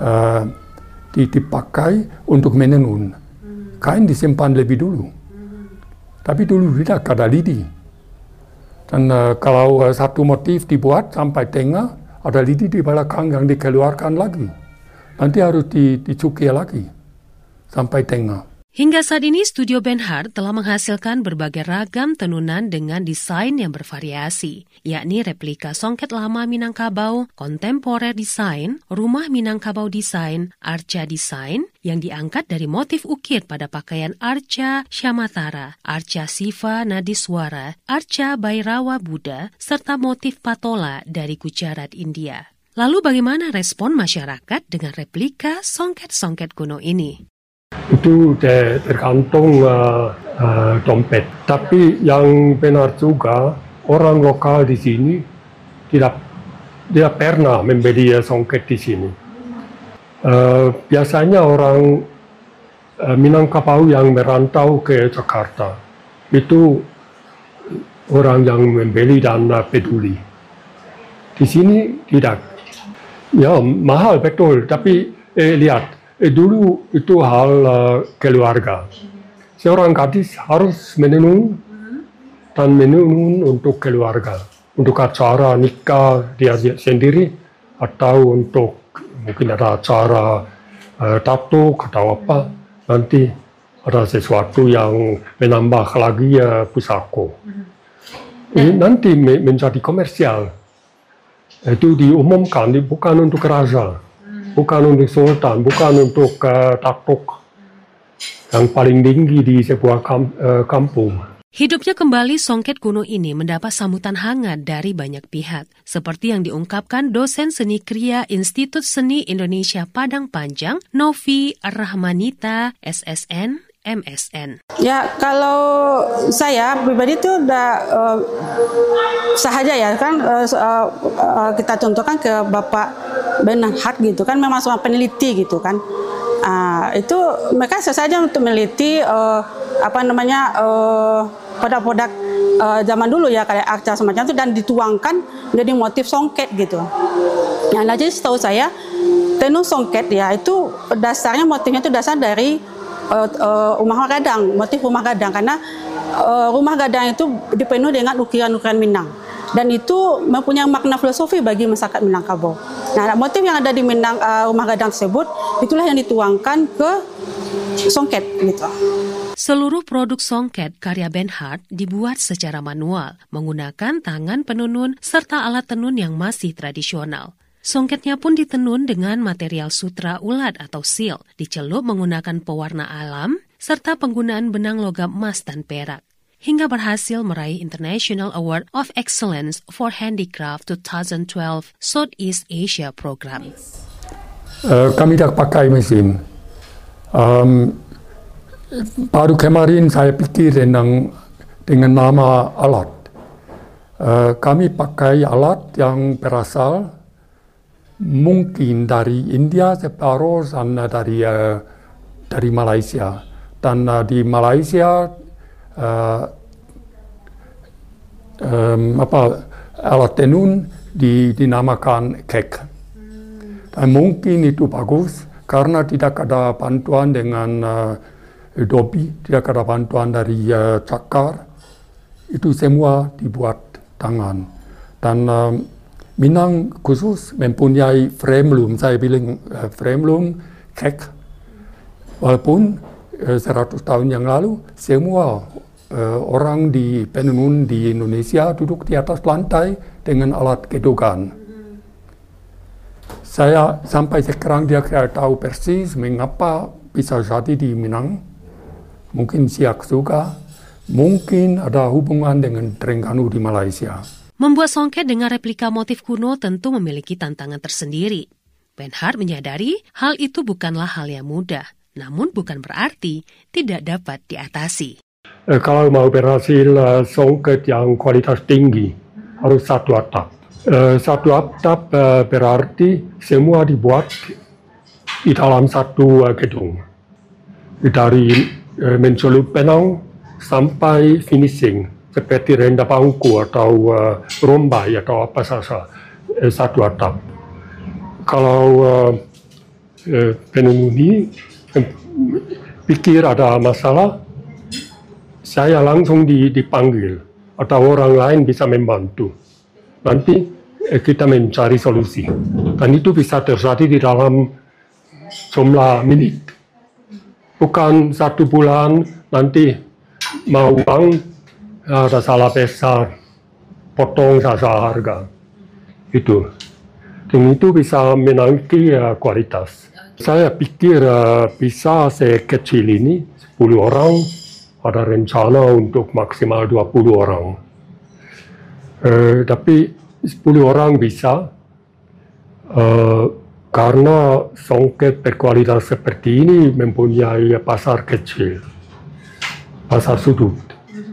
S18: dipakai untuk menenun, kain disimpan lebih dulu. Tapi dulu tidak ada lidi. Dan kalau satu motif dibuat sampai tengah, ada lidi di belakang yang dikeluarkan lagi. Nanti harus dicukir lagi sampai tengah.
S17: Hingga saat ini, Studio Benhart telah menghasilkan berbagai ragam tenunan dengan desain yang bervariasi, yakni replika songket lama Minangkabau, kontemporer desain, rumah Minangkabau desain, arca desain, yang diangkat dari motif ukir pada pakaian arca Syamatara, arca Siva Nadiswara, arca Bhairawa Buddha, serta motif patola dari Gujarat, India. Lalu bagaimana respon masyarakat dengan replika songket-songket kuno ini?
S18: Itu tergantung dompet. Tapi yang benar juga, orang lokal di sini tidak pernah membeli songket di sini. Biasanya orang Minangkabau yang merantau ke Jakarta, itu orang yang membeli dan peduli. Di sini tidak. Ya, mahal betul, tapi lihat. Dulu itu hal keluarga. Seorang gadis harus menenun dan menenun untuk keluarga. untuk acara nikah dia sendiri atau untuk mungkin ada acara tato atau apa, nanti ada sesuatu yang menambah lagi pusako. Ini nanti menjadi komersial. Itu diumumkan, bukan untuk raja, bukan untuk sultan, bukan untuk tato yang paling tinggi di sebuah kampung.
S17: Hidupnya kembali songket kuno ini mendapat sambutan hangat dari banyak pihak, seperti yang diungkapkan dosen seni kriya Institut Seni Indonesia Padang Panjang, Novi Rahmanita, SSN, MSN.
S19: Ya, kalau saya pribadi itu udah sahaja ya kan, kita contohkan ke Bapak Bernhard gitu kan, memang semua peneliti gitu kan. Itu mereka sesaja untuk meneliti produk-produk zaman dulu ya, kayak arca semacam itu, dan dituangkan menjadi motif songket gitu. Nah, jadi setahu saya tenun songket ya itu dasarnya motifnya itu dasar dari rumah gadang, motif rumah gadang, karena rumah gadang itu dipenuhi dengan ukiran-ukiran Minang. Dan itu mempunyai makna filosofi bagi masyarakat Minangkabau. Nah, motif yang ada di Minang rumah gadang tersebut itulah yang dituangkan ke songket gitu.
S17: Seluruh produk songket karya Bernhard dibuat secara manual, menggunakan tangan penenun serta alat tenun yang masih tradisional. Songketnya pun ditenun dengan material sutra ulat atau sil, dicelup menggunakan pewarna alam, serta penggunaan benang logam emas dan perak, hingga berhasil meraih International Award of Excellence for Handicraft 2012 Southeast Asia Program.
S18: Kami tak pakai mesin. Baru kemarin saya pikir dengan nama alat. Kami pakai alat yang berasal mungkin dari India separuh dan dari Malaysia. Dan di Malaysia alat tenun dinamakan kek. Dan mungkin itu bagus karena tidak ada bantuan dengan dobi, tidak ada bantuan dari cakar. Itu semua dibuat tangan. Dan Minang khusus mempunyai frame loom, saya bilang frame loom kek. Walaupun 100 tahun yang lalu semua orang di penenun di Indonesia duduk di atas lantai dengan alat gedogan. Saya sampai sekarang tidak tahu persis mengapa bisa jadi di Minang. Mungkin Siak juga, mungkin ada hubungan dengan Terengganu di Malaysia.
S17: Membuat songket dengan replika motif kuno tentu memiliki tantangan tersendiri. Bernhard menyadari hal itu bukanlah hal yang mudah, namun bukan berarti tidak dapat diatasi.
S18: Kalau mau berhasil songket yang kualitas tinggi, harus satu atap. Satu atap berarti semua dibuat di dalam satu gedung. Dari mencelup benang sampai finishing. Seperti renda bangku atau rombai atau apa saja, satu atap. Kalau penenun pikir ada masalah, saya langsung dipanggil atau orang lain bisa membantu. Nanti kita mencari solusi. Dan itu bisa terjadi di dalam jumlah menit. Bukan 1 bulan nanti mau uang, ada salah besar, potong saja harga. Itu. Dan itu bisa menaiki kualitas. Saya pikir bisa sekecil ini, 10 orang, ada rencana untuk maksimal 20 orang. Tapi 10 orang bisa, karena songket berkualitas seperti ini mempunyai pasar kecil, pasar sudut.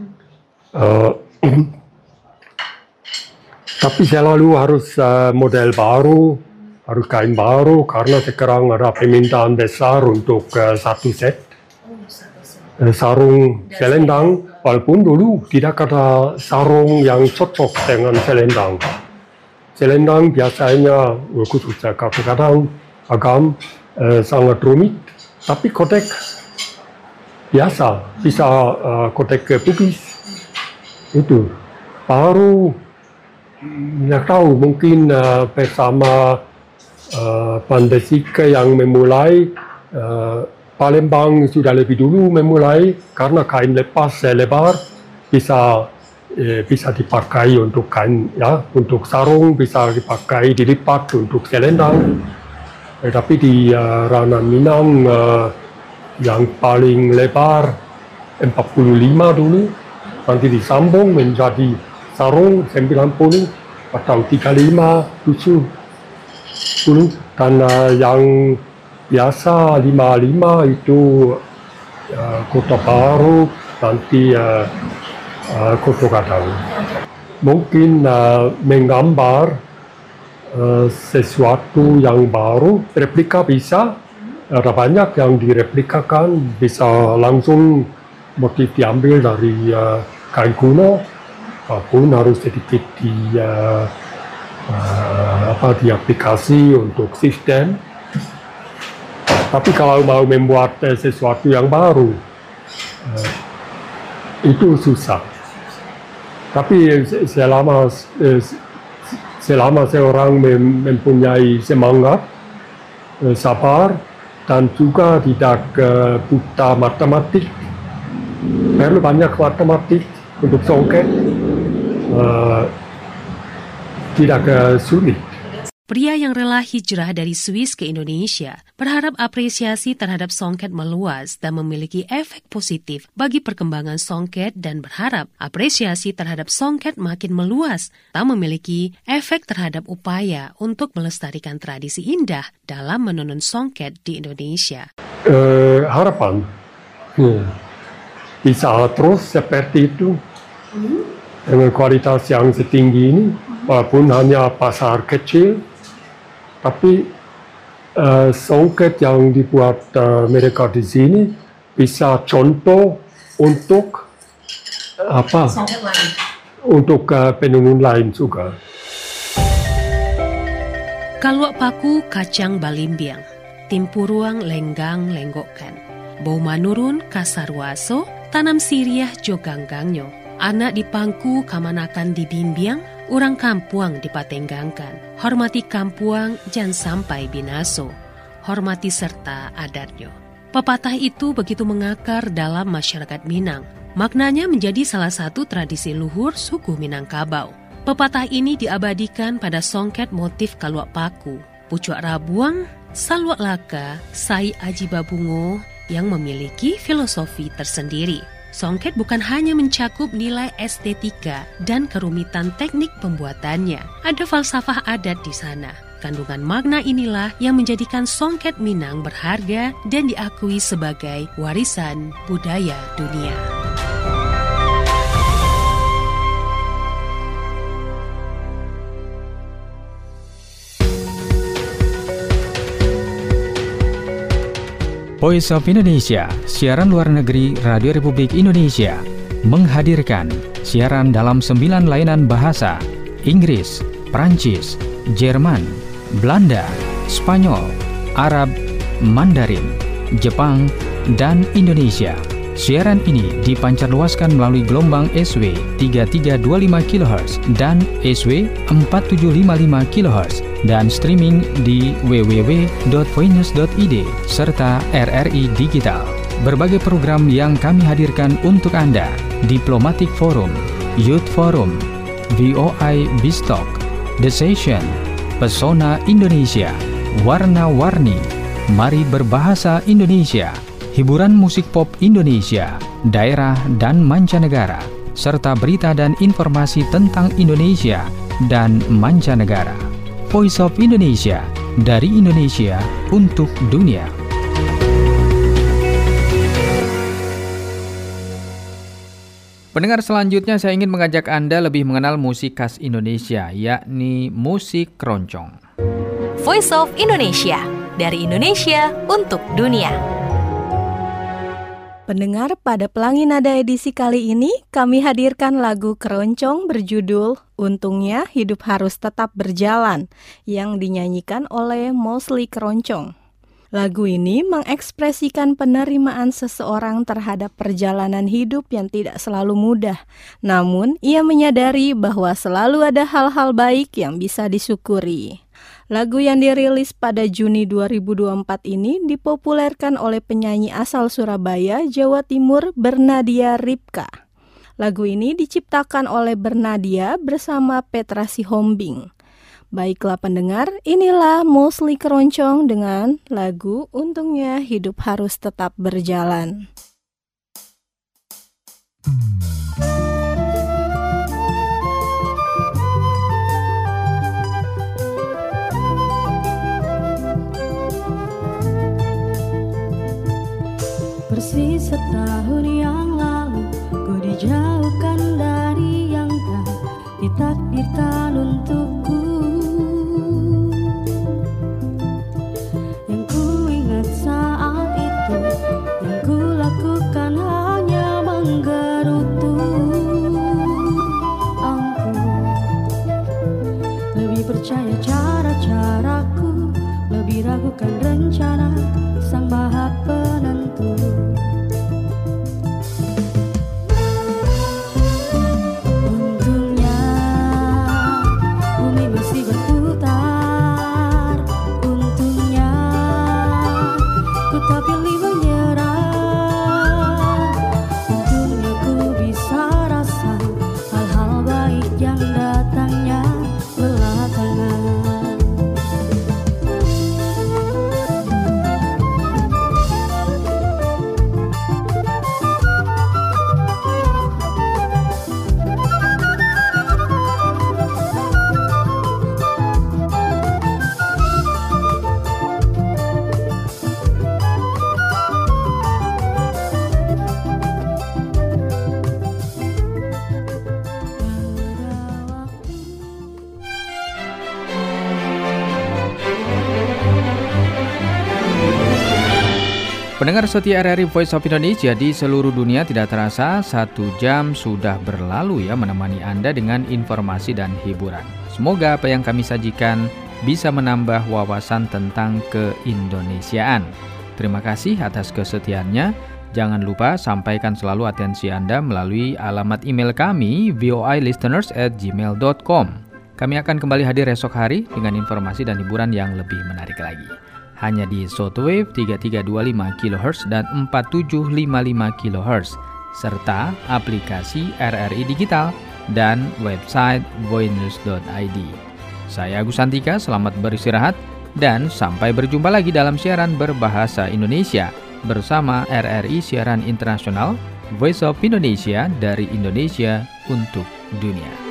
S18: Tapi selalu harus model baru, harus kain baru, karena sekarang ada permintaan besar untuk satu set. Sarung selendang, walaupun dulu tidak ada sarung yang cocok dengan selendang. Selendang biasanya khususnya kadang-kadang agam sangat rumit, tapi kotek biasa, bisa kotek Bugis. Itu baru Tidak tahu, mungkin bersama Pandasika yang memulai, Palembang sudah lebih dulu memulai karena kain lepas lebar bisa dipakai untuk kain, ya, untuk sarung, bisa dipakai dilipat untuk selendang. Tapi di ranah Minang yang paling lebar 45 dulu, nanti disambung menjadi sarung 90 atau 35, 70, dan yang biasa 55 itu Kota Baru, nanti Kota Gadang. Mungkin menggambar sesuatu yang baru, replika bisa, ada banyak yang direplikakan, bisa langsung motif diambil dari kain kuno, pun harus sedikit diaplikasi untuk sistem. Tapi kalau mau membuat sesuatu yang baru, itu susah. Tapi selama seorang mempunyai semangat, sabar, dan juga tidak buta matematik, perlu banyak matematik untuk songket, tidak sulit.
S17: Pria yang rela hijrah dari Swiss ke Indonesia berharap apresiasi terhadap songket meluas dan memiliki efek positif bagi perkembangan songket dan berharap apresiasi terhadap songket makin meluas tak memiliki efek terhadap upaya untuk melestarikan tradisi indah dalam menenun songket di Indonesia.
S18: Harapan bisa terus seperti itu dengan kualitas yang setinggi ini, walaupun hanya pasar kecil. Tapi songket yang dibuat mereka di sini bisa contoh untuk untuk penenun lain juga.
S17: Kaluak paku kacang balimbiang, timpuruang lenggang lenggokkan, bau manurun kasarwaso, tanam siriah joganggangyo, anak dipangku kamanakan dibimbiang, urang kampuang dipatenggangkan, hormati kampuang jangan sampai binaso, hormati serta adatnya. Pepatah itu begitu mengakar dalam masyarakat Minang. Maknanya menjadi salah satu tradisi luhur suku Minangkabau. Pepatah ini diabadikan pada songket motif kaluak paku, pucuak rabuang, salwak laka, sai aji babungo yang memiliki filosofi tersendiri. Songket bukan hanya mencakup nilai estetika dan kerumitan teknik pembuatannya. Ada falsafah adat di sana. Kandungan makna inilah yang menjadikan songket Minang berharga dan diakui sebagai warisan budaya dunia.
S1: Voice of Indonesia, siaran luar negeri Radio Republik Indonesia, menghadirkan siaran dalam 9 layanan bahasa: Inggris, Prancis, Jerman, Belanda, Spanyol, Arab, Mandarin, Jepang, dan Indonesia. Siaran ini dipancarluaskan melalui gelombang SW 3325 kHz dan SW 4755 kHz dan streaming di www.voinews.id serta RRI Digital. Berbagai program yang kami hadirkan untuk Anda: Diplomatic Forum, Youth Forum, VOI Bistok, The Session, Pesona Indonesia, Warna-Warni, Mari Berbahasa Indonesia, hiburan musik pop Indonesia, daerah dan mancanegara, serta berita dan informasi tentang Indonesia dan mancanegara. Voice of Indonesia, dari Indonesia untuk dunia. Pendengar, selanjutnya saya ingin mengajak Anda lebih mengenal musik khas Indonesia, yakni musik keroncong.
S13: Voice of Indonesia, dari Indonesia untuk dunia.
S20: Pendengar, pada Pelangi Nada edisi kali ini kami hadirkan lagu keroncong berjudul Untungnya Hidup Harus Tetap Berjalan yang dinyanyikan oleh Mostly Keroncong. Lagu ini mengekspresikan penerimaan seseorang terhadap perjalanan hidup yang tidak selalu mudah. Namun, ia menyadari bahwa selalu ada hal-hal baik yang bisa disyukuri. Lagu yang dirilis pada Juni 2024 ini dipopulerkan oleh penyanyi asal Surabaya, Jawa Timur, Bernadia Ripka. Lagu ini diciptakan oleh Bernadia bersama Petra Sihombing. Baiklah pendengar, inilah Mostly Keroncong dengan lagu Untungnya Hidup Harus Tetap Berjalan.
S21: Persis setahun yang lalu, ku dijauhkan dari yang tak ditakdirkan untukku. Yang ku ingat saat itu, yang ku lakukan hanya menggerutu. Ampun, lebih percaya cara-caraku, lebih ragukan rencana Sang Maha Penentu. Untungnya bumi masih berputar, untungnya ku tak pilih menyerah, untungnya ku bisa rasa hal-hal baik yang datangnya belakangan.
S1: Pendengar setia RRI Voice of Indonesia, di seluruh dunia tidak terasa 1 jam sudah berlalu ya menemani Anda dengan informasi dan hiburan. Semoga apa yang kami sajikan bisa menambah wawasan tentang keindonesiaan. Terima kasih atas kesetiaannya. Jangan lupa sampaikan selalu atensi Anda melalui alamat email kami voilisteners@gmail.com. Kami akan kembali hadir esok hari dengan informasi dan hiburan yang lebih menarik lagi. Hanya di shortwave 3325 kHz dan 4755 kHz, serta aplikasi RRI Digital dan website voinews.id. Saya Agus Santika, selamat beristirahat dan sampai berjumpa lagi dalam siaran berbahasa Indonesia bersama RRI Siaran Internasional Voice of Indonesia dari Indonesia untuk dunia.